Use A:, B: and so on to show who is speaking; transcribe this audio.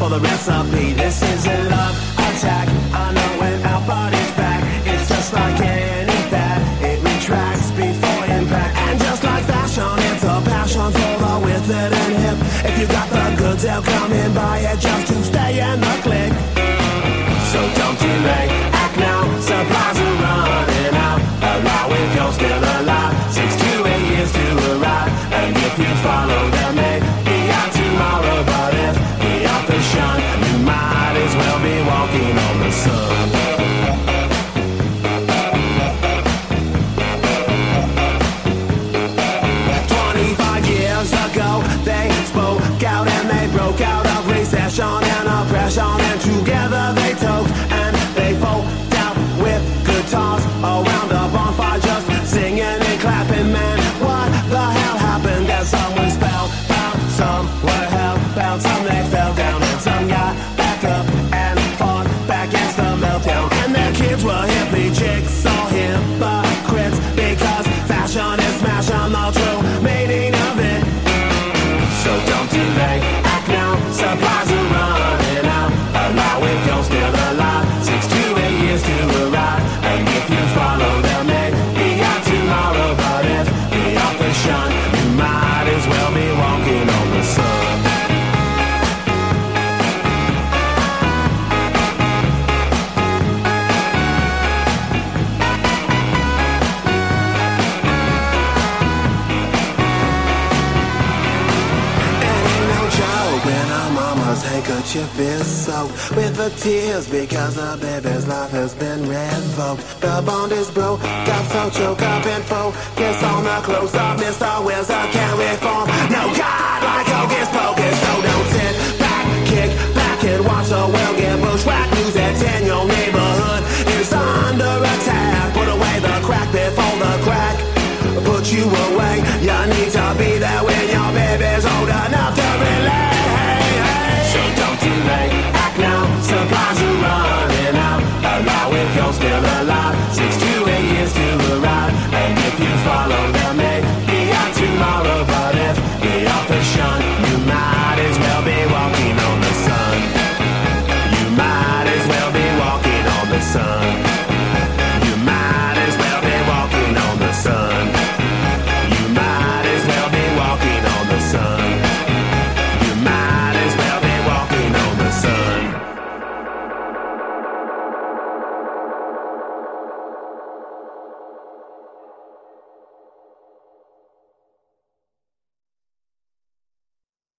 A: the recipe. This is a love attack. I know when our body's back, it's just like any fad. It retracts before impact. And just like fashion, it's a passion for the withered and hip. If you got the goods, they'll come and buy it just to stay in the clique. So don't delay, act now, supplies are running out. Allow if you're still alive, 6 to 8 years to arrive. And if you follow them, maybe out tomorrow. But if the author's shun, you might as well be walking on the sun. 25 years ago, they spoke out and they broke out of recession and oppression. And together they talked and they folk out with guitars around a bonfire, just singing and clapping. Man, what the hell happened? And some were spellbound, some were hellbound, some they fell down, and some got back up and fought back against the meltdown. And their kids were hippie chicks or hypocrites, because fashion is smashing the true meaning of it. So don't delay, act now, supplies are running out. Allow if you're still alive, 6 to 8 years to arrive. And if you follow them, maybe out tomorrow. But if the author's shun, you might as well be walking on the sun. When our mama's handkerchief is soaked with the tears because the baby's life has been revoked. The bond is broke, got so choked up and focus on the close-up. Mr. Wizard can't reform. No God like Hocus Pocus.